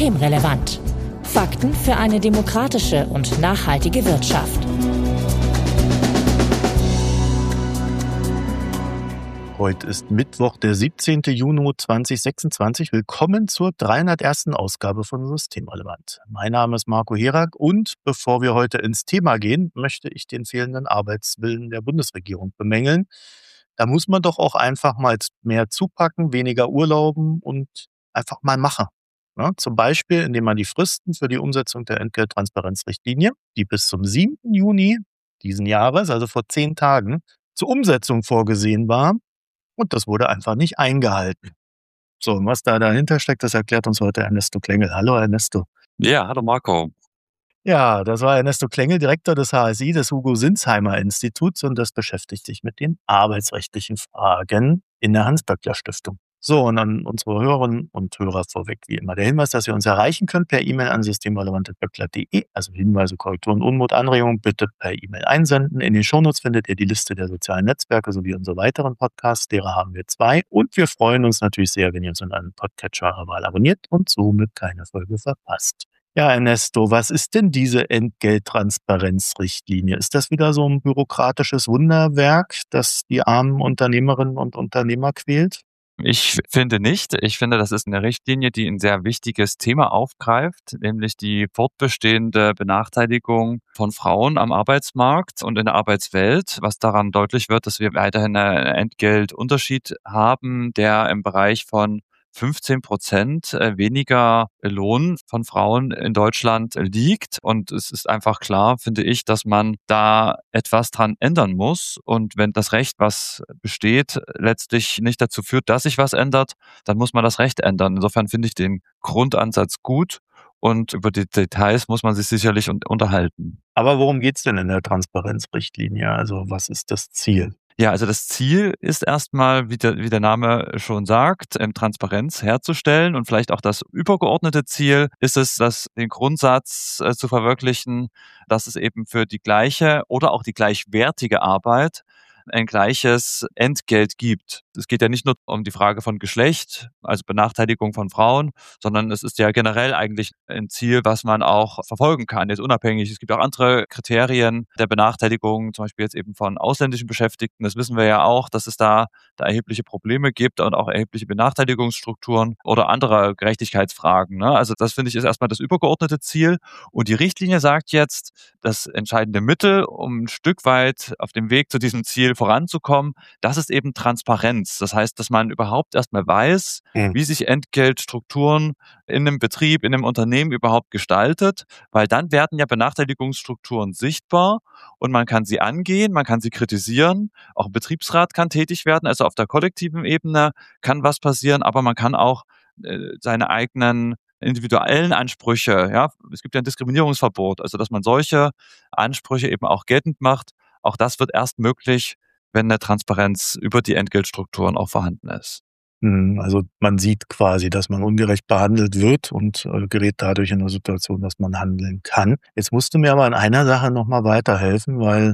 Systemrelevant. Fakten für eine demokratische und nachhaltige Wirtschaft. Heute ist Mittwoch, der 17. Juni 2026. Willkommen zur 301. Ausgabe von Systemrelevant. Mein Name ist Marco Herak und bevor wir heute ins Thema gehen, möchte ich den fehlenden Arbeitswillen der Bundesregierung bemängeln. Da muss man doch auch einfach mal mehr zupacken, weniger urlauben und einfach mal machen. Ja, zum Beispiel, indem man die Fristen für die Umsetzung der Entgelttransparenzrichtlinie, die bis zum 7. Juni diesen Jahres, also vor 10 Tagen, zur Umsetzung vorgesehen war, und das wurde einfach nicht eingehalten. So, und was da dahinter steckt, das erklärt uns heute Ernesto Klengel. Hallo Ernesto. Ja, hallo Marco. Ja, das war Ernesto Klengel, Direktor des HSI, des Hugo-Sinsheimer-Instituts, und das beschäftigt sich mit den arbeitsrechtlichen Fragen in der Hans-Böckler-Stiftung. So, und an unsere Hörerinnen und Hörer vorweg wie immer der Hinweis, dass ihr uns erreichen könnt per E-Mail an systemrelevant@böckler.de. Also Hinweise, Korrekturen, Unmut, Anregungen bitte per E-Mail einsenden. In den Shownotes findet ihr die Liste der sozialen Netzwerke sowie unsere weiteren Podcasts. Derer haben wir 2. Und wir freuen uns natürlich sehr, wenn ihr uns in einem Podcatcher eurer Wahl abonniert und somit keine Folge verpasst. Ja, Ernesto, was ist denn diese Entgelttransparenzrichtlinie? Ist das wieder so ein bürokratisches Wunderwerk, das die armen Unternehmerinnen und Unternehmer quält? Ich finde nicht. Ich finde, das ist eine Richtlinie, die ein sehr wichtiges Thema aufgreift, nämlich die fortbestehende Benachteiligung von Frauen am Arbeitsmarkt und in der Arbeitswelt, was daran deutlich wird, dass wir weiterhin einen Entgeltunterschied haben, der im Bereich von 15% weniger Lohn von Frauen in Deutschland liegt. Und es ist einfach klar, finde ich, dass man da etwas dran ändern muss. Und wenn das Recht, was besteht, letztlich nicht dazu führt, dass sich was ändert, dann muss man das Recht ändern. Insofern finde ich den Grundansatz gut. Und über die Details muss man sich sicherlich unterhalten. Aber worum geht's denn in der Transparenzrichtlinie? Also was ist das Ziel? Ja, also das Ziel ist erstmal, wie der Name schon sagt, Transparenz herzustellen, und vielleicht auch das übergeordnete Ziel ist es, den Grundsatz zu verwirklichen, dass es eben für die gleiche oder auch die gleichwertige Arbeit ein gleiches Entgelt gibt. Es geht ja nicht nur um die Frage von Geschlecht, also Benachteiligung von Frauen, sondern es ist ja generell eigentlich ein Ziel, was man auch verfolgen kann, jetzt unabhängig. Es gibt auch andere Kriterien der Benachteiligung, zum Beispiel jetzt eben von ausländischen Beschäftigten. Das wissen wir ja auch, dass es da erhebliche Probleme gibt und auch erhebliche Benachteiligungsstrukturen oder andere Gerechtigkeitsfragen, ne? Also das, finde ich, ist erstmal das übergeordnete Ziel. Und die Richtlinie sagt jetzt, das entscheidende Mittel, um ein Stück weit auf dem Weg zu diesem Ziel voranzukommen, das ist eben Transparenz. Das heißt, dass man überhaupt erstmal weiß, wie sich Entgeltstrukturen in einem Betrieb, in einem Unternehmen überhaupt gestaltet, weil dann werden ja Benachteiligungsstrukturen sichtbar und man kann sie angehen, man kann sie kritisieren, auch ein Betriebsrat kann tätig werden, also auf der kollektiven Ebene kann was passieren, aber man kann auch seine eigenen individuellen Ansprüche, ja, es gibt ja ein Diskriminierungsverbot, also dass man solche Ansprüche eben auch geltend macht. Auch das wird erst möglich, wenn eine Transparenz über die Entgeltstrukturen auch vorhanden ist. Also man sieht quasi, dass man ungerecht behandelt wird und gerät dadurch in eine Situation, dass man handeln kann. Jetzt musst du mir aber in einer Sache nochmal weiterhelfen, weil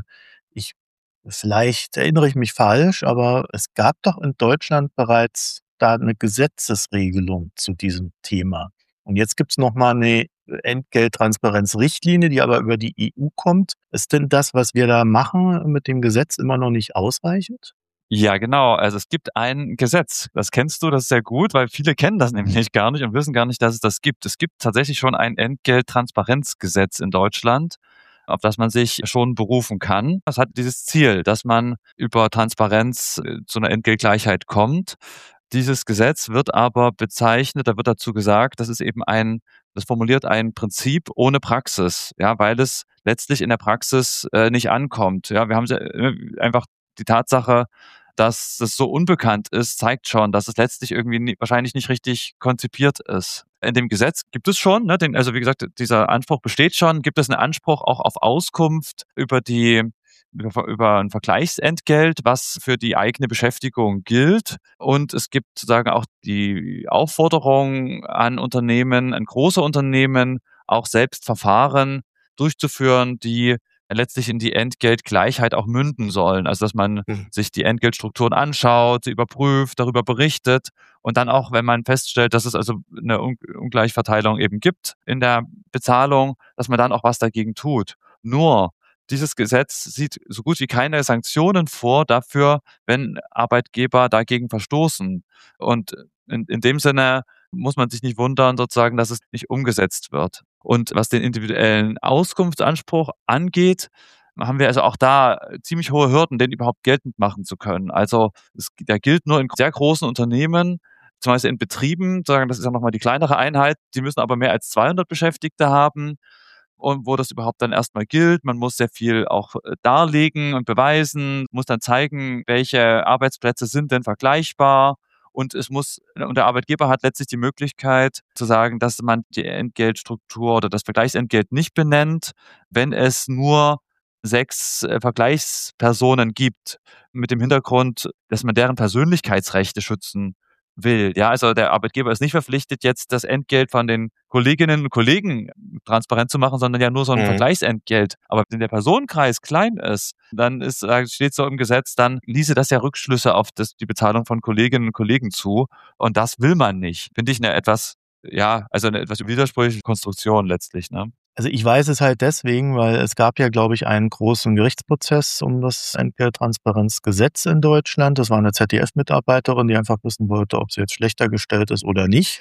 vielleicht erinnere ich mich falsch, aber es gab doch in Deutschland bereits da eine Gesetzesregelung zu diesem Thema. Und jetzt gibt's noch mal eine Entgelttransparenzrichtlinie, die aber über die EU kommt. Ist denn das, was wir da machen mit dem Gesetz, immer noch nicht ausreichend? Ja, genau. Also es gibt ein Gesetz. Das kennst du, das ist sehr gut, weil viele kennen das nämlich gar nicht und wissen gar nicht, dass es das gibt. Es gibt tatsächlich schon ein Entgelttransparenzgesetz in Deutschland, auf das man sich schon berufen kann. Das hat dieses Ziel, dass man über Transparenz zu einer Entgeltgleichheit kommt. Dieses Gesetz wird aber bezeichnet, da wird dazu gesagt, das formuliert ein Prinzip ohne Praxis, ja, weil es letztlich in der Praxis nicht ankommt. Ja, wir haben einfach die Tatsache, dass es so unbekannt ist, zeigt schon, dass es letztlich irgendwie wahrscheinlich nicht richtig konzipiert ist. In dem Gesetz gibt es schon, ne, also wie gesagt, dieser Anspruch besteht schon, gibt es einen Anspruch auch auf Auskunft über ein Vergleichsentgelt, was für die eigene Beschäftigung gilt. Und es gibt sozusagen auch die Aufforderung an Unternehmen, an große Unternehmen, auch selbst Verfahren durchzuführen, die letztlich in die Entgeltgleichheit auch münden sollen. Also dass man sich die Entgeltstrukturen anschaut, sie überprüft, darüber berichtet und dann auch, wenn man feststellt, dass es also eine Ungleichverteilung eben gibt in der Bezahlung, dass man dann auch was dagegen tut. Nur dieses Gesetz sieht so gut wie keine Sanktionen vor dafür, wenn Arbeitgeber dagegen verstoßen. Und in dem Sinne muss man sich nicht wundern, sozusagen, dass es nicht umgesetzt wird. Und was den individuellen Auskunftsanspruch angeht, haben wir also auch da ziemlich hohe Hürden, den überhaupt geltend machen zu können. Also der gilt nur in sehr großen Unternehmen, zum Beispiel in Betrieben, sagen, das ist ja nochmal die kleinere Einheit, die müssen aber mehr als 200 Beschäftigte haben und wo das überhaupt dann erstmal gilt. Man muss sehr viel auch darlegen und beweisen, muss dann zeigen, welche Arbeitsplätze sind denn vergleichbar. Und der Arbeitgeber hat letztlich die Möglichkeit zu sagen, dass man die Entgeltstruktur oder das Vergleichsentgelt nicht benennt, wenn es nur 6 Vergleichspersonen gibt, mit dem Hintergrund, dass man deren Persönlichkeitsrechte schützen will. Ja, also der Arbeitgeber ist nicht verpflichtet, jetzt das Entgelt von den Kolleginnen und Kollegen transparent zu machen, sondern ja nur so ein Vergleichsentgelt. Aber wenn der Personenkreis klein ist, dann steht so im Gesetz, dann ließe das ja Rückschlüsse auf die Bezahlung von Kolleginnen und Kollegen zu. Und das will man nicht. Finde ich eine etwas widersprüchliche Konstruktion letztlich, ne? Also ich weiß es halt deswegen, weil es gab ja, glaube ich, einen großen Gerichtsprozess um das Entgelttransparenzgesetz in Deutschland. Das war eine ZDF-Mitarbeiterin, die einfach wissen wollte, ob sie jetzt schlechter gestellt ist oder nicht.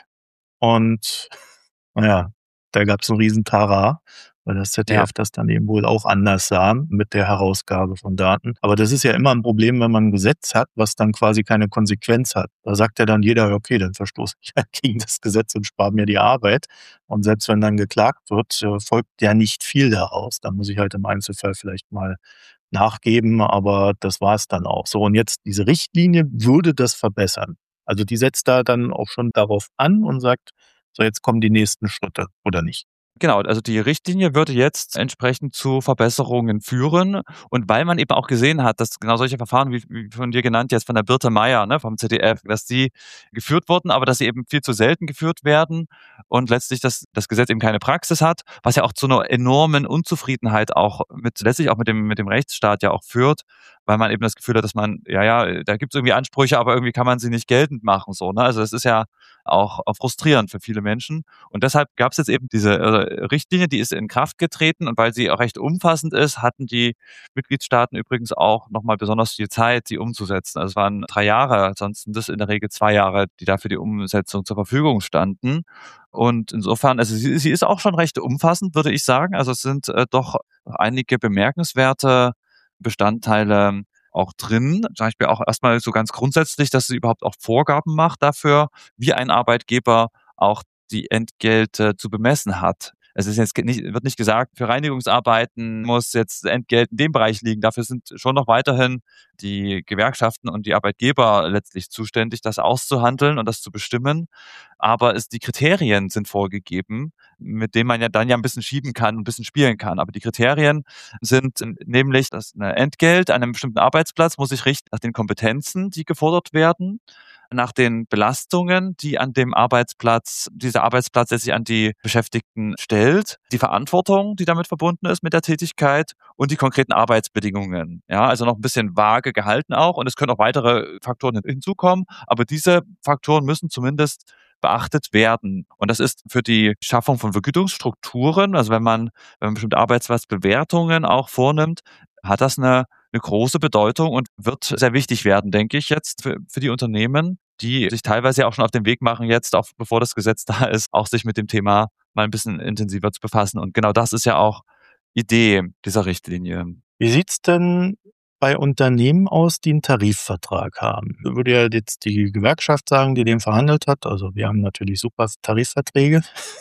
Und naja, da gab es einen riesen Tara, weil das ZDF das dann eben wohl auch anders sah mit der Herausgabe von Daten. Aber das ist ja immer ein Problem, wenn man ein Gesetz hat, was dann quasi keine Konsequenz hat. Da sagt ja dann jeder, okay, dann verstoße ich halt gegen das Gesetz und spare mir die Arbeit. Und selbst wenn dann geklagt wird, folgt ja nicht viel daraus. Da muss ich halt im Einzelfall vielleicht mal nachgeben, aber das war es dann auch so. Und jetzt diese Richtlinie würde das verbessern. Also die setzt da dann auch schon darauf an und sagt, so jetzt kommen die nächsten Schritte, oder nicht? Genau, also die Richtlinie würde jetzt entsprechend zu Verbesserungen führen. Und weil man eben auch gesehen hat, dass genau solche Verfahren, wie von dir genannt, jetzt von der Birte Meier, ne, vom ZDF, dass die geführt wurden, aber dass sie eben viel zu selten geführt werden und letztlich das Gesetz eben keine Praxis hat, was ja auch zu einer enormen Unzufriedenheit auch letztlich auch mit dem Rechtsstaat ja auch führt, weil man eben das Gefühl hat, dass man, da gibt es irgendwie Ansprüche, aber irgendwie kann man sie nicht geltend machen, so, ne? Also das ist ja auch frustrierend für viele Menschen. Und deshalb gab es jetzt eben diese Richtlinie, die ist in Kraft getreten und weil sie auch recht umfassend ist, hatten die Mitgliedstaaten übrigens auch nochmal besonders viel Zeit, sie umzusetzen. Also es waren 3 Jahre, sonst sind es in der Regel 2 Jahre, die dafür die Umsetzung zur Verfügung standen. Und insofern, also sie ist auch schon recht umfassend, würde ich sagen. Also es sind doch einige bemerkenswerte Bestandteile auch drin. Zum Beispiel auch erstmal so ganz grundsätzlich, dass sie überhaupt auch Vorgaben macht dafür, wie ein Arbeitgeber auch die Entgelte zu bemessen hat. Es ist jetzt wird nicht gesagt, für Reinigungsarbeiten muss jetzt Entgelt in dem Bereich liegen. Dafür sind schon noch weiterhin die Gewerkschaften und die Arbeitgeber letztlich zuständig, das auszuhandeln und das zu bestimmen. Aber die Kriterien sind vorgegeben, mit denen man ja dann ein bisschen schieben kann, ein bisschen spielen kann. Aber die Kriterien sind nämlich, dass ein Entgelt an einem bestimmten Arbeitsplatz muss sich richten nach den Kompetenzen, die gefordert werden, nach den Belastungen, die an dem dieser Arbeitsplatz letztlich an die Beschäftigten stellt, die Verantwortung, die damit verbunden ist mit der Tätigkeit und die konkreten Arbeitsbedingungen. Ja, also noch ein bisschen vage gehalten auch und es können auch weitere Faktoren hinzukommen, aber diese Faktoren müssen zumindest beachtet werden. Und das ist für die Schaffung von Vergütungsstrukturen, also wenn man bestimmte Arbeitsplatzbewertungen auch vornimmt, hat das eine große Bedeutung und wird sehr wichtig werden, denke ich jetzt für die Unternehmen, die sich teilweise auch schon auf den Weg machen, jetzt auch bevor das Gesetz da ist, auch sich mit dem Thema mal ein bisschen intensiver zu befassen. Und genau das ist ja auch Idee dieser Richtlinie. Wie sieht's denn bei Unternehmen aus, die einen Tarifvertrag haben? Würde ja jetzt die Gewerkschaft sagen, die den verhandelt hat. Also wir haben natürlich super Tarifverträge.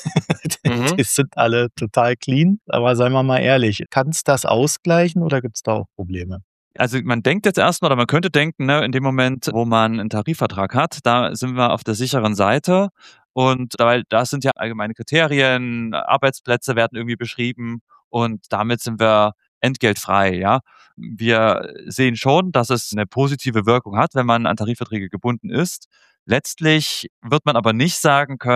Die sind alle total clean. Aber seien wir mal ehrlich, kann es das ausgleichen oder gibt es da auch Probleme? Also man denkt jetzt erstmal, oder man könnte denken, ne, in dem Moment, wo man einen Tarifvertrag hat, da sind wir auf der sicheren Seite. Und weil das sind ja allgemeine Kriterien, Arbeitsplätze werden irgendwie beschrieben und damit sind wir entgeltfrei, ja. Wir sehen schon, dass es eine positive Wirkung hat, wenn man an Tarifverträge gebunden ist. Letztlich wird man aber nicht sagen können,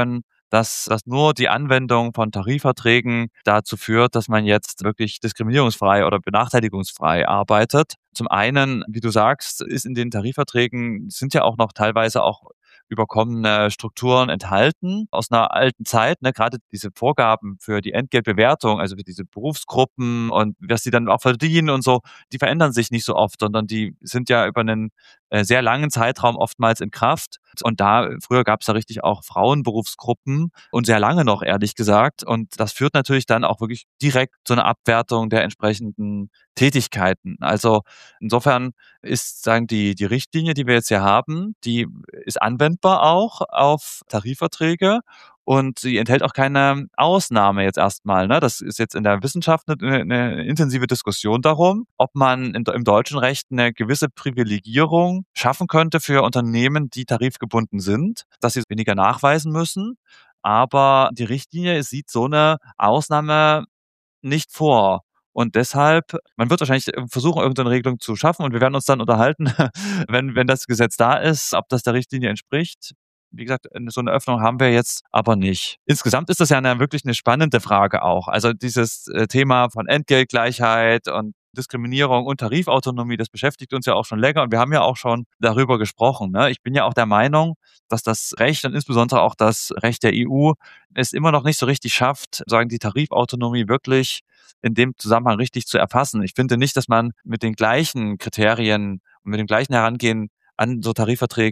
dass nur die Anwendung von Tarifverträgen dazu führt, dass man jetzt wirklich diskriminierungsfrei oder benachteiligungsfrei arbeitet. Zum einen, wie du sagst, ist in den Tarifverträgen sind ja auch noch teilweise auch überkommene Strukturen enthalten aus einer alten Zeit, ne? Gerade diese Vorgaben für die Entgeltbewertung, also für diese Berufsgruppen und was sie dann auch verdienen und so, die verändern sich nicht so oft, sondern die sind ja über einen sehr langen Zeitraum oftmals in Kraft. Und früher gab es da richtig auch Frauenberufsgruppen und sehr lange noch, ehrlich gesagt. Und das führt natürlich dann auch wirklich direkt zu einer Abwertung der entsprechenden Tätigkeiten. Also insofern ist, sagen die Richtlinie, die wir jetzt hier haben, die ist anwendbar auch auf Tarifverträge und sie enthält auch keine Ausnahme jetzt erstmal. Ne? Das ist jetzt in der Wissenschaft eine intensive Diskussion darum, ob man im deutschen Recht eine gewisse Privilegierung schaffen könnte für Unternehmen, die tarifgebunden sind, dass sie weniger nachweisen müssen. Aber die Richtlinie sieht so eine Ausnahme nicht vor. Und deshalb, man wird wahrscheinlich versuchen, irgendeine Regelung zu schaffen und wir werden uns dann unterhalten, wenn das Gesetz da ist, ob das der Richtlinie entspricht. Wie gesagt, so eine Öffnung haben wir jetzt aber nicht. Insgesamt ist das ja wirklich eine spannende Frage auch. Also dieses Thema von Entgeltgleichheit und Diskriminierung und Tarifautonomie, das beschäftigt uns ja auch schon länger und wir haben ja auch schon darüber gesprochen. Ne? Ich bin ja auch der Meinung, dass das Recht und insbesondere auch das Recht der EU es immer noch nicht so richtig schafft, sagen die Tarifautonomie wirklich in dem Zusammenhang richtig zu erfassen. Ich finde nicht, dass man mit den gleichen Kriterien und mit dem gleichen Herangehen an so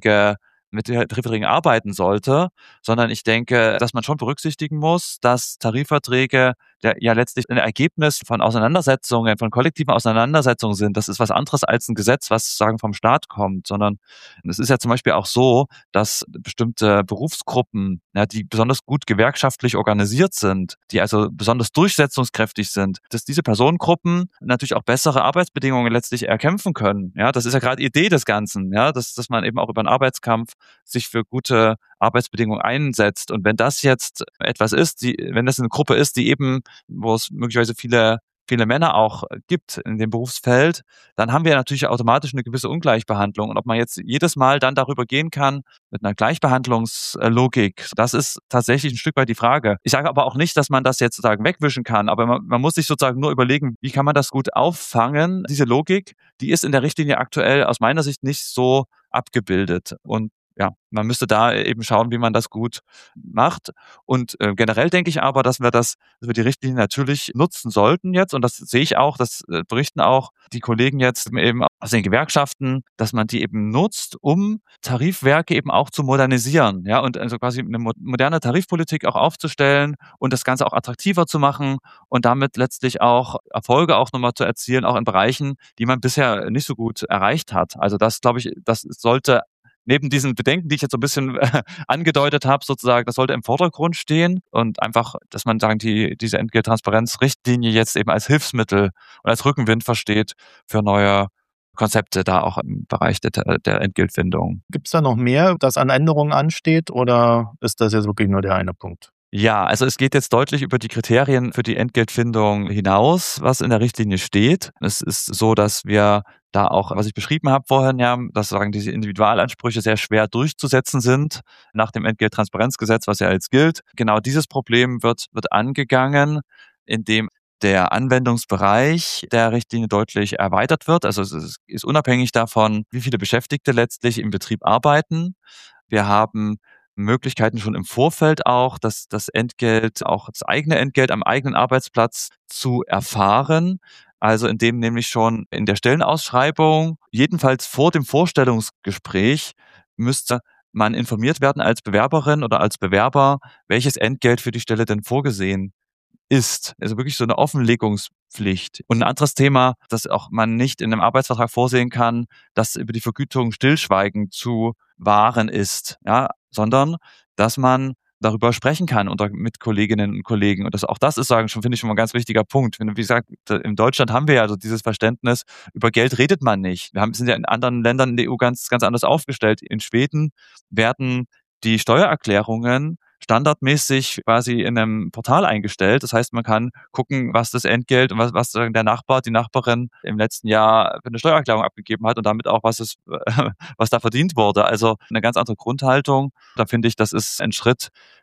mit Tarifverträgen arbeiten sollte, sondern ich denke, dass man schon berücksichtigen muss, dass Tarifverträge ja letztlich ein Ergebnis von Auseinandersetzungen, von kollektiven Auseinandersetzungen sind. Das ist was anderes als ein Gesetz, was sagen vom Staat kommt, sondern es ist ja zum Beispiel auch so, dass bestimmte Berufsgruppen, ja, die besonders gut gewerkschaftlich organisiert sind, die also besonders durchsetzungskräftig sind, dass diese Personengruppen natürlich auch bessere Arbeitsbedingungen letztlich erkämpfen können. Ja, das ist ja gerade Idee des Ganzen, ja, dass man eben auch über einen Arbeitskampf sich für gute Arbeitsbedingungen einsetzt. Und wenn das jetzt etwas ist, wenn das eine Gruppe ist, die eben, wo es möglicherweise viele Männer auch gibt in dem Berufsfeld, dann haben wir natürlich automatisch eine gewisse Ungleichbehandlung. Und ob man jetzt jedes Mal dann darüber gehen kann mit einer Gleichbehandlungslogik, das ist tatsächlich ein Stück weit die Frage. Ich sage aber auch nicht, dass man das jetzt sozusagen wegwischen kann, aber man muss sich sozusagen nur überlegen, wie kann man das gut auffangen. Diese Logik, die ist in der Richtlinie aktuell aus meiner Sicht nicht so abgebildet. Und ja, man müsste da eben schauen, wie man das gut macht. Und generell denke ich aber, dass wir die Richtlinie natürlich nutzen sollten jetzt. Und das sehe ich auch, das berichten auch die Kollegen jetzt eben aus den Gewerkschaften, dass man die eben nutzt, um Tarifwerke eben auch zu modernisieren. Ja, und also quasi eine moderne Tarifpolitik auch aufzustellen und das Ganze auch attraktiver zu machen und damit letztlich auch Erfolge auch nochmal zu erzielen, auch in Bereichen, die man bisher nicht so gut erreicht hat. Also das, glaube ich, das sollte neben diesen Bedenken, die ich jetzt so ein bisschen angedeutet habe, sozusagen, das sollte im Vordergrund stehen und einfach, dass man sagen, diese Entgelttransparenzrichtlinie jetzt eben als Hilfsmittel und als Rückenwind versteht für neue Konzepte da auch im Bereich der Entgeltfindung. Gibt es da noch mehr, das an Änderungen ansteht oder ist das jetzt wirklich nur der eine Punkt? Ja, also es geht jetzt deutlich über die Kriterien für die Entgeltfindung hinaus, was in der Richtlinie steht. Es ist so, dass wir da auch, was ich beschrieben habe vorhin, ja, dass sagen diese Individualansprüche sehr schwer durchzusetzen sind nach dem Entgelttransparenzgesetz, was ja jetzt gilt. Genau dieses Problem wird angegangen, indem der Anwendungsbereich der Richtlinie deutlich erweitert wird. Also es ist unabhängig davon, wie viele Beschäftigte letztlich im Betrieb arbeiten. Wir haben Möglichkeiten schon im Vorfeld auch, das Entgelt, auch das eigene Entgelt am eigenen Arbeitsplatz zu erfahren. Also indem nämlich schon in der Stellenausschreibung, jedenfalls vor dem Vorstellungsgespräch, müsste man informiert werden als Bewerberin oder als Bewerber, welches Entgelt für die Stelle denn vorgesehen ist. Also wirklich so eine Offenlegungspflicht. Und ein anderes Thema, das auch man nicht in einem Arbeitsvertrag vorsehen kann, dass über die Vergütung Stillschweigen zu wahren ist, ja, sondern dass man darüber sprechen kann unter mit Kolleginnen und Kollegen. Und auch das ist, finde ich, schon mal ein ganz wichtiger Punkt. Wie gesagt, in Deutschland haben wir ja so dieses Verständnis, über Geld redet man nicht. Sind ja in anderen Ländern in der EU ganz, ganz anders aufgestellt. In Schweden werden die Steuererklärungen standardmäßig quasi in einem Portal eingestellt. Das heißt, man kann gucken, was das Entgelt und was der Nachbar, die Nachbarin im letzten Jahr für eine Steuererklärung abgegeben hat und damit auch, was da verdient wurde. Also eine ganz andere Grundhaltung. Da finde ich, das ist ein Schritt,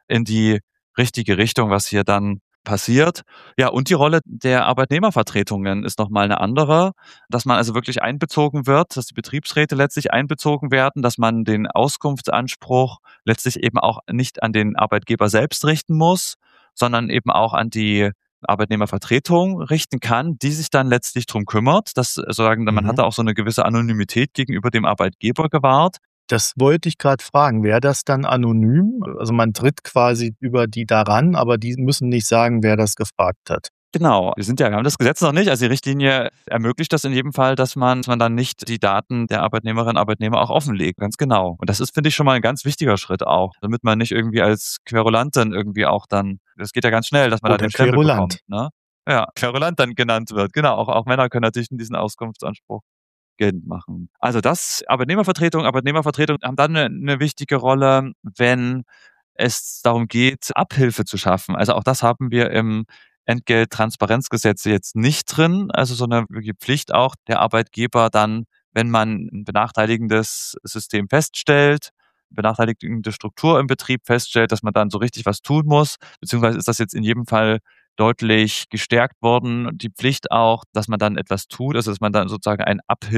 in die richtige Richtung, was hier dann passiert. Ja, und die Rolle der Arbeitnehmervertretungen ist nochmal eine andere, dass man also wirklich einbezogen wird, dass die Betriebsräte letztlich einbezogen werden, dass man den Auskunftsanspruch letztlich eben auch nicht an den Arbeitgeber selbst richten muss, sondern eben auch an die Arbeitnehmervertretung richten kann, die sich dann letztlich drum kümmert, dass sozusagen man hat da auch so eine gewisse Anonymität gegenüber dem Arbeitgeber gewahrt. Das wollte ich gerade fragen. Wäre das dann anonym? Also man tritt quasi über die daran, aber die müssen nicht sagen, wer das gefragt hat. Genau, wir haben das Gesetz noch nicht. Also die Richtlinie ermöglicht das in jedem Fall, dass man dann nicht die Daten der Arbeitnehmerinnen und Arbeitnehmer auch offenlegt. Ganz genau. Und das ist, finde ich, schon mal ein ganz wichtiger Schritt auch, damit man nicht irgendwie als Querulant dann irgendwie auch dann, das geht ja ganz schnell, dass man da den Stempel bekommt. Ne? Ja, Querulant dann genannt wird. Genau, auch Männer können natürlich diesen Auskunftsanspruch geltend machen. Also das, Arbeitnehmervertretung haben dann eine wichtige Rolle, wenn es darum geht, Abhilfe zu schaffen. Also auch das haben wir im Entgelttransparenzgesetz jetzt nicht drin. Also so eine wirkliche Pflicht auch der Arbeitgeber dann, wenn man ein benachteiligendes System feststellt, benachteiligende Struktur im Betrieb feststellt, dass man dann so richtig was tun muss. Beziehungsweise ist das jetzt in jedem Fall deutlich gestärkt worden. Die Pflicht auch, dass man dann etwas tut, also dass man dann sozusagen ein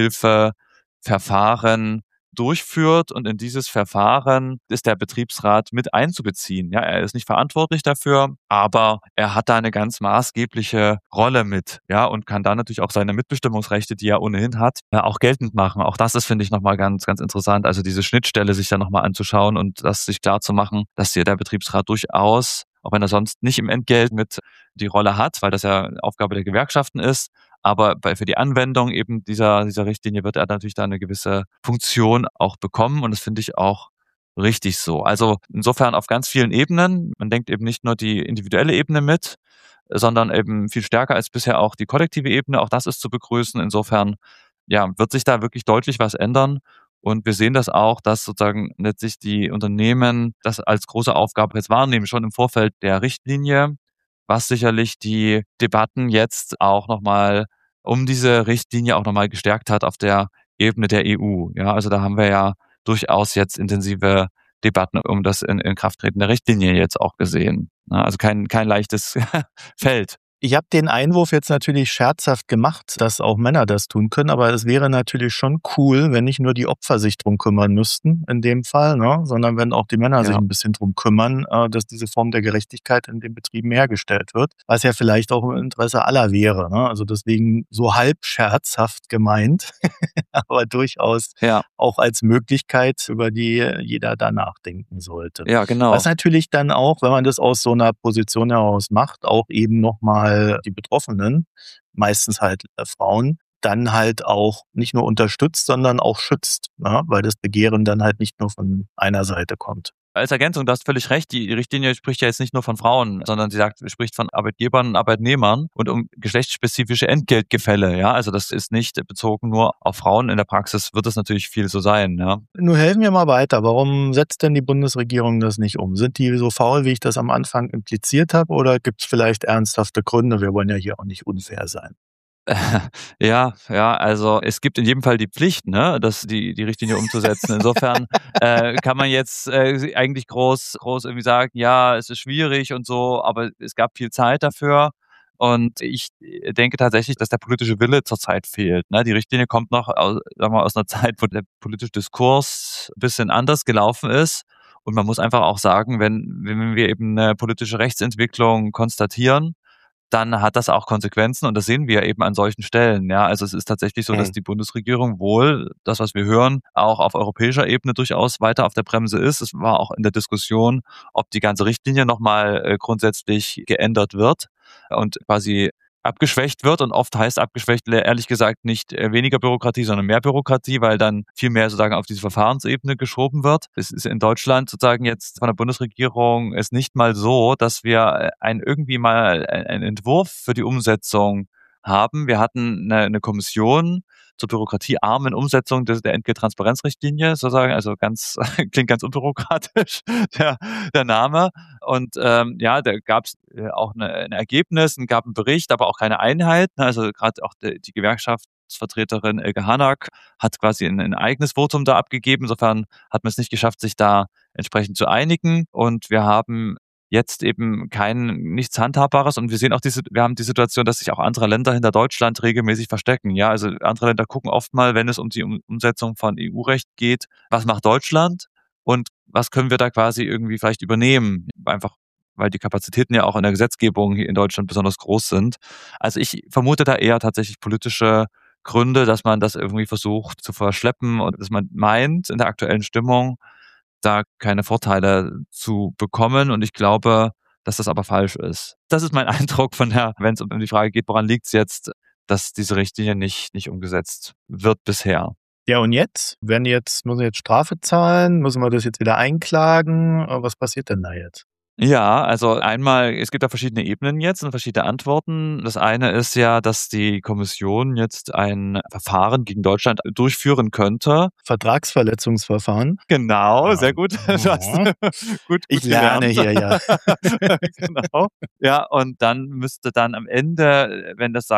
Abhilfeverfahren durchführt, und in dieses Verfahren ist der Betriebsrat mit einzubeziehen. Ja, er ist nicht verantwortlich dafür, aber er hat da eine ganz maßgebliche Rolle mit, ja, und kann dann natürlich auch seine Mitbestimmungsrechte, die er ohnehin hat, auch geltend machen. Auch das ist, finde ich, nochmal ganz, ganz interessant. Also diese Schnittstelle sich dann nochmal anzuschauen und das sich klar zu machen, dass hier der Betriebsrat durchaus, auch wenn er sonst nicht im Entgelt mit die Rolle hat, weil das ja Aufgabe der Gewerkschaften ist, aber für die Anwendung eben dieser Richtlinie wird er natürlich da eine gewisse Funktion auch bekommen, und das finde ich auch richtig so. Also insofern auf ganz vielen Ebenen. Man denkt eben nicht nur die individuelle Ebene mit, sondern eben viel stärker als bisher auch die kollektive Ebene. Auch das ist zu begrüßen. Insofern, ja, wird sich da wirklich deutlich was ändern. Und wir sehen das auch, dass sozusagen letztlich die Unternehmen das als große Aufgabe jetzt wahrnehmen, schon im Vorfeld der Richtlinie, was sicherlich die Debatten jetzt auch nochmal um diese Richtlinie auch nochmal gestärkt hat auf der Ebene der EU. Ja, also da haben wir ja durchaus jetzt intensive Debatten um das Inkrafttreten der Richtlinie jetzt auch gesehen. Also kein leichtes Feld. Ich habe den Einwurf jetzt natürlich scherzhaft gemacht, dass auch Männer das tun können, aber es wäre natürlich schon cool, wenn nicht nur die Opfer sich drum kümmern müssten in dem Fall, ne, sondern wenn auch die Männer sich ein bisschen drum kümmern, dass diese Form der Gerechtigkeit in den Betrieben hergestellt wird, was ja vielleicht auch im Interesse aller wäre. Ne? Also deswegen so halb scherzhaft gemeint, aber durchaus auch als Möglichkeit, über die jeder da nachdenken sollte. Ja, genau. Was natürlich dann auch, wenn man das aus so einer Position heraus macht, auch eben nochmal die Betroffenen, meistens halt Frauen, dann halt auch nicht nur unterstützt, sondern auch schützt, ne? Weil das Begehren dann halt nicht nur von einer Seite kommt. Als Ergänzung, du hast völlig recht, die Richtlinie spricht ja jetzt nicht nur von Frauen, sondern sie spricht von Arbeitgebern und Arbeitnehmern und um geschlechtsspezifische Entgeltgefälle. Ja, also das ist nicht bezogen nur auf Frauen. In der Praxis wird es natürlich viel so sein. Ja. Nun helfen wir mal weiter. Warum setzt denn die Bundesregierung das nicht um? Sind die so faul, wie ich das am Anfang impliziert habe, oder gibt es vielleicht ernsthafte Gründe? Wir wollen ja hier auch nicht unfair sein. Ja, also es gibt in jedem Fall die Pflicht, ne, die Richtlinie umzusetzen. Insofern kann man jetzt eigentlich groß irgendwie sagen, ja, es ist schwierig und so, aber es gab viel Zeit dafür. Und ich denke tatsächlich, dass der politische Wille zurzeit fehlt. Ne? Die Richtlinie kommt noch aus einer Zeit, wo der politische Diskurs ein bisschen anders gelaufen ist. Und man muss einfach auch sagen, wenn wir eben eine politische Rechtsentwicklung konstatieren, dann hat das auch Konsequenzen, und das sehen wir eben an solchen Stellen. Ja, also es ist tatsächlich so, dass die Bundesregierung wohl, das, was wir hören, auch auf europäischer Ebene durchaus weiter auf der Bremse ist. Es war auch in der Diskussion, ob die ganze Richtlinie nochmal grundsätzlich geändert wird und quasi abgeschwächt wird, und oft heißt abgeschwächt ehrlich gesagt nicht weniger Bürokratie, sondern mehr Bürokratie, weil dann viel mehr sozusagen auf diese Verfahrensebene geschoben wird. Es ist in Deutschland sozusagen jetzt von der Bundesregierung ist nicht mal so, dass wir irgendwie mal einen Entwurf für die Umsetzung haben. Wir hatten eine Kommission zur bürokratiearmen Umsetzung der Entgelttransparenzrichtlinie, sozusagen, also ganz klingt ganz unbürokratisch, der Name. Und da gab es auch ein Ergebnis, gab einen Bericht, aber auch keine Einheit. Also gerade auch die Gewerkschaftsvertreterin Elke Hanak hat quasi ein eigenes Votum da abgegeben. Insofern hat man es nicht geschafft, sich da entsprechend zu einigen. Und wir haben jetzt eben nichts Handhabbares und wir haben die Situation, dass sich auch andere Länder hinter Deutschland regelmäßig verstecken. Ja, also andere Länder gucken oft mal, wenn es um die Umsetzung von EU-Recht geht, was macht Deutschland und was können wir da quasi irgendwie vielleicht übernehmen? Einfach, weil die Kapazitäten ja auch in der Gesetzgebung hier in Deutschland besonders groß sind. Also ich vermute da eher tatsächlich politische Gründe, dass man das irgendwie versucht zu verschleppen und dass man meint, in der aktuellen Stimmung da keine Vorteile zu bekommen. Und ich glaube, dass das aber falsch ist. Das ist mein Eindruck wenn es um die Frage geht, woran liegt es jetzt, dass diese Richtlinie nicht umgesetzt wird bisher. Ja, und jetzt? Müssen wir jetzt Strafe zahlen? Müssen wir das jetzt wieder einklagen? Was passiert denn da jetzt? Ja, also einmal, es gibt da verschiedene Ebenen jetzt und verschiedene Antworten. Das eine ist ja, dass die Kommission jetzt ein Verfahren gegen Deutschland durchführen könnte. Vertragsverletzungsverfahren? Genau, sehr gut. Gut ich lerne hier, ja. Genau. Ja, und dann müsste dann am Ende, wenn das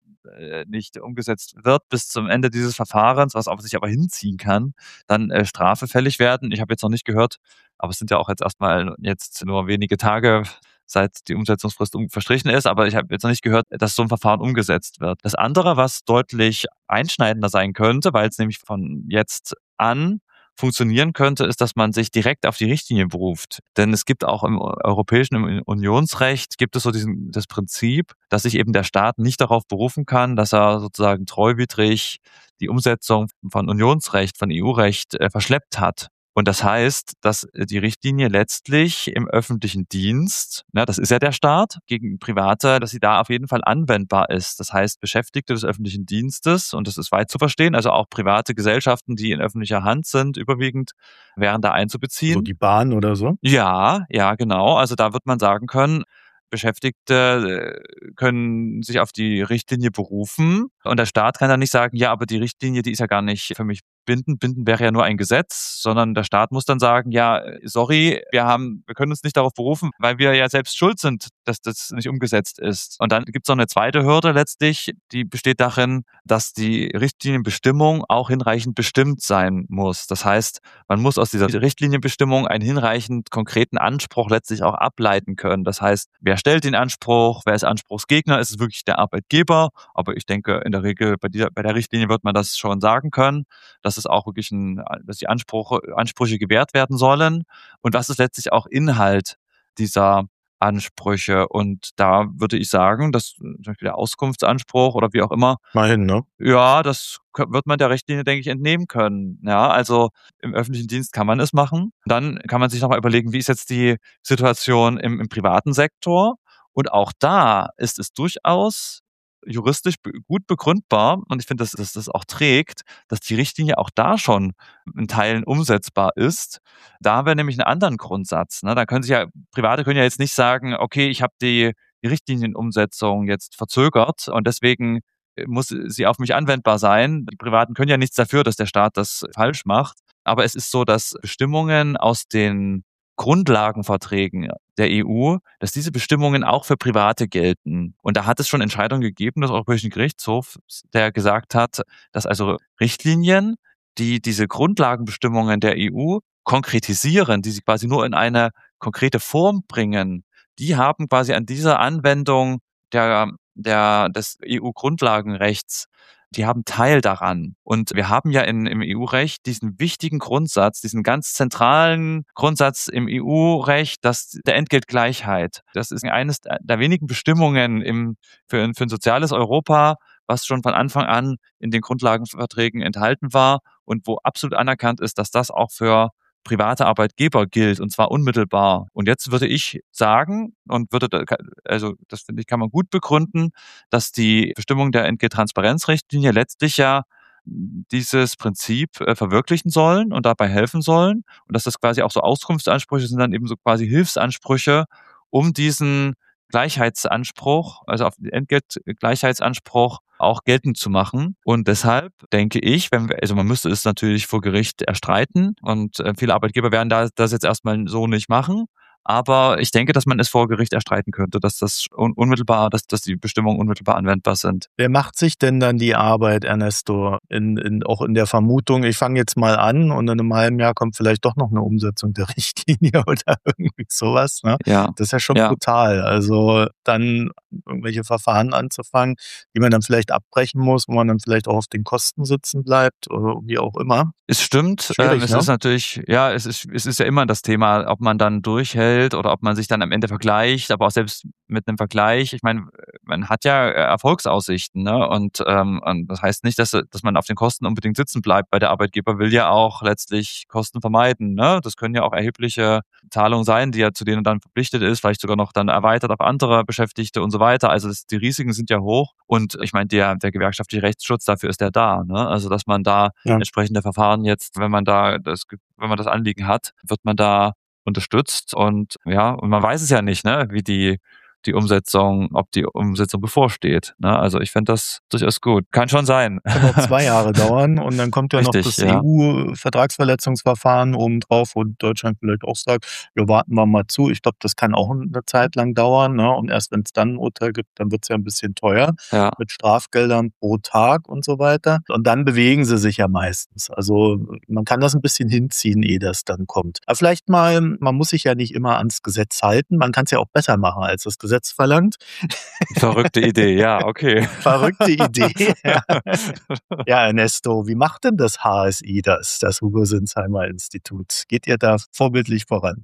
nicht umgesetzt wird, bis zum Ende dieses Verfahrens, was sich aber hinziehen kann, dann Strafe fällig werden. Ich habe jetzt noch nicht gehört, aber es sind ja auch jetzt nur wenige Tage, seit die Umsetzungsfrist verstrichen ist, aber ich habe jetzt noch nicht gehört, dass so ein Verfahren umgesetzt wird. Das andere, was deutlich einschneidender sein könnte, weil es nämlich von jetzt an funktionieren könnte, ist, dass man sich direkt auf die Richtlinie beruft. Denn es gibt auch im europäischen Unionsrecht gibt es so das Prinzip, dass sich eben der Staat nicht darauf berufen kann, dass er sozusagen treuwidrig die Umsetzung von Unionsrecht, von EU-Recht verschleppt hat. Und das heißt, dass die Richtlinie letztlich im öffentlichen Dienst, das ist ja der Staat, gegen Private, dass sie da auf jeden Fall anwendbar ist. Das heißt, Beschäftigte des öffentlichen Dienstes, und das ist weit zu verstehen, also auch private Gesellschaften, die in öffentlicher Hand sind, überwiegend, wären da einzubeziehen. So die Bahn oder so? Ja, genau. Also da wird man sagen können, Beschäftigte können sich auf die Richtlinie berufen und der Staat kann dann nicht sagen, ja, aber die Richtlinie, die ist ja gar nicht für mich bindend. Bindend wäre ja nur ein Gesetz, sondern der Staat muss dann sagen, ja, sorry, wir können uns nicht darauf berufen, weil wir ja selbst schuld sind, dass das nicht umgesetzt ist. Und dann gibt es noch eine zweite Hürde letztlich, die besteht darin, dass die Richtlinienbestimmung auch hinreichend bestimmt sein muss. Das heißt, man muss aus dieser Richtlinienbestimmung einen hinreichend konkreten Anspruch letztlich auch ableiten können. Das heißt, wer stellt den Anspruch, wer ist Anspruchsgegner, ist es wirklich der Arbeitgeber? Aber ich denke, in der Regel bei der Richtlinie wird man das schon sagen können, dass es auch wirklich dass die Ansprüche gewährt werden sollen. Und was ist letztlich auch Inhalt dieser Ansprüche? Und da würde ich sagen, dass zum Beispiel der Auskunftsanspruch oder wie auch immer, Immerhin, ne? ja, das wird man der Richtlinie, denke ich, entnehmen können. Ja, also im öffentlichen Dienst kann man es machen. Dann kann man sich nochmal überlegen, wie ist jetzt die Situation im privaten Sektor? Und auch da ist es durchaus juristisch gut begründbar, und ich finde, dass das auch trägt, dass die Richtlinie auch da schon in Teilen umsetzbar ist. Da haben wir nämlich einen anderen Grundsatz. Ne? Private können ja jetzt nicht sagen, okay, ich habe die Richtlinienumsetzung jetzt verzögert und deswegen muss sie auf mich anwendbar sein. Die Privaten können ja nichts dafür, dass der Staat das falsch macht. Aber es ist so, dass Bestimmungen aus den Grundlagenverträgen der EU, dass diese Bestimmungen auch für Private gelten. Und da hat es schon Entscheidungen gegeben des Europäischen Gerichtshofs, der gesagt hat, dass also Richtlinien, die diese Grundlagenbestimmungen der EU konkretisieren, die sie quasi nur in eine konkrete Form bringen, die haben quasi an dieser Anwendung des EU-Grundlagenrechts, die haben Teil daran. Und wir haben ja im EU-Recht diesen wichtigen Grundsatz, diesen ganz zentralen Grundsatz im EU-Recht, der Entgeltgleichheit. Das ist eines der wenigen Bestimmungen für ein soziales Europa, was schon von Anfang an in den Grundlagenverträgen enthalten war und wo absolut anerkannt ist, dass das auch für private Arbeitgeber gilt, und zwar unmittelbar. Und jetzt würde ich sagen, das finde ich, kann man gut begründen, dass die Bestimmung der Entgelttransparenzrichtlinie letztlich ja dieses Prinzip verwirklichen sollen und dabei helfen sollen. Und dass das quasi auch so Auskunftsansprüche sind, dann eben so quasi Hilfsansprüche, um diesen Gleichheitsanspruch, also auf den Entgeltgleichheitsanspruch auch geltend zu machen. Und deshalb denke ich, man müsste es natürlich vor Gericht erstreiten und viele Arbeitgeber werden das jetzt erstmal so nicht machen. Aber ich denke, dass man es vor Gericht erstreiten könnte, dass das unmittelbar, dass die Bestimmungen unmittelbar anwendbar sind. Wer macht sich denn dann die Arbeit, Ernesto, auch in der Vermutung, ich fange jetzt mal an und in einem halben Jahr kommt vielleicht doch noch eine Umsetzung der Richtlinie oder irgendwie sowas. Ne? Ja. Das ist ja schon brutal. Also dann irgendwelche Verfahren anzufangen, die man dann vielleicht abbrechen muss, wo man dann vielleicht auch auf den Kosten sitzen bleibt oder wie auch immer. Es stimmt. Es ist natürlich, es ist ja immer das Thema, ob man dann durchhält oder ob man sich dann am Ende vergleicht, aber auch selbst mit einem Vergleich, ich meine, man hat ja Erfolgsaussichten, ne? Und das heißt nicht, dass man auf den Kosten unbedingt sitzen bleibt, weil der Arbeitgeber will ja auch letztlich Kosten vermeiden, ne? Das können ja auch erhebliche Zahlungen sein, die er zu denen dann verpflichtet ist, vielleicht sogar noch dann erweitert auf andere Beschäftigte und so weiter. Also die Risiken sind ja hoch und ich meine, der gewerkschaftliche Rechtsschutz, dafür ist der da, ne? Also dass man da entsprechende Verfahren jetzt, wenn man das Anliegen hat, wird man da unterstützt und man weiß es ja nicht, ne, wie die Umsetzung, ob die Umsetzung bevorsteht. Ne? Also ich finde das durchaus gut. Kann schon sein. Kann auch 2 Jahre dauern und dann kommt ja noch das EU-Vertragsverletzungsverfahren obendrauf, wo Deutschland vielleicht auch sagt, warten wir mal zu. Ich glaube, das kann auch eine Zeit lang dauern. Ne? Und erst wenn es dann ein Urteil gibt, dann wird es ja ein bisschen teuer mit Strafgeldern pro Tag und so weiter. Und dann bewegen sie sich ja meistens. Also man kann das ein bisschen hinziehen, ehe das dann kommt. Aber vielleicht mal, man muss sich ja nicht immer ans Gesetz halten. Man kann es ja auch besser machen, als das Gesetz verlangt. Verrückte Idee, ja, okay. Verrückte Idee. Ja, Ernesto, wie macht denn das HSI das Hugo-Sinsheimer Institut? Geht ihr da vorbildlich voran?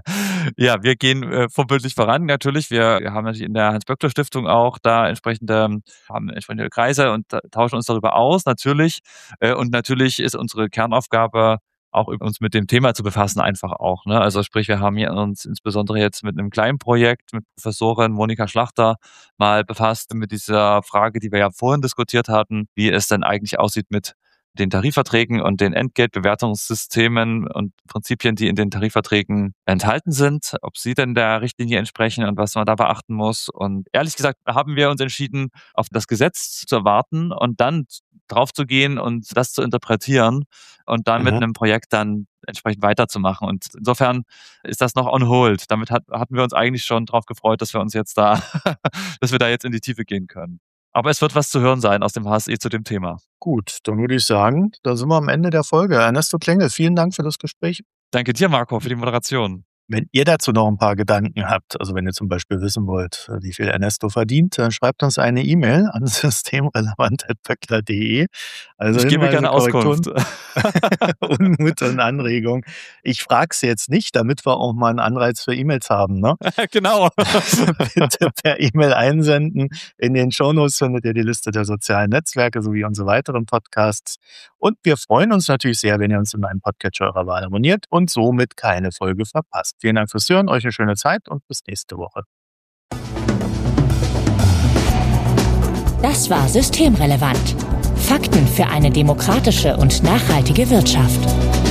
Ja, wir gehen vorbildlich voran, natürlich. Wir haben natürlich in der Hans-Böckler-Stiftung auch da entsprechende Kreise und tauschen uns darüber aus, natürlich. Und natürlich ist unsere Kernaufgabe, auch uns mit dem Thema zu befassen, einfach auch. Ne? Also sprich, wir haben uns insbesondere jetzt mit einem kleinen Projekt mit Professorin Monika Schlachter mal befasst mit dieser Frage, die wir ja vorhin diskutiert hatten, wie es denn eigentlich aussieht mit den Tarifverträgen und den Entgeltbewertungssystemen und Prinzipien, die in den Tarifverträgen enthalten sind, ob sie denn der Richtlinie entsprechen und was man da beachten muss. Und ehrlich gesagt haben wir uns entschieden, auf das Gesetz zu warten und dann drauf zu gehen und das zu interpretieren und dann mit einem Projekt dann entsprechend weiterzumachen. Und insofern ist das noch on hold. Damit hatten wir uns eigentlich schon drauf gefreut, dass wir uns jetzt dass wir da jetzt in die Tiefe gehen können. Aber es wird was zu hören sein aus dem HSI zu dem Thema. Gut, dann würde ich sagen, da sind wir am Ende der Folge. Ernesto Klengel, vielen Dank für das Gespräch. Danke dir, Marco, für die Moderation. Wenn ihr dazu noch ein paar Gedanken habt, also wenn ihr zum Beispiel wissen wollt, wie viel Ernesto verdient, dann schreibt uns eine E-Mail an systemrelevant@böckler.de. Also ich gebe gerne Auskunft. Unmut und Anregung. Ich frage es jetzt nicht, damit wir auch mal einen Anreiz für E-Mails haben. Ne? Genau. Bitte per E-Mail einsenden. In den Shownotes findet ihr die Liste der sozialen Netzwerke sowie unsere weiteren Podcasts. Und wir freuen uns natürlich sehr, wenn ihr uns in einem Podcatcher eurer Wahl abonniert und somit keine Folge verpasst. Vielen Dank fürs Hören, euch eine schöne Zeit und bis nächste Woche. Das war Systemrelevant. Fakten für eine demokratische und nachhaltige Wirtschaft.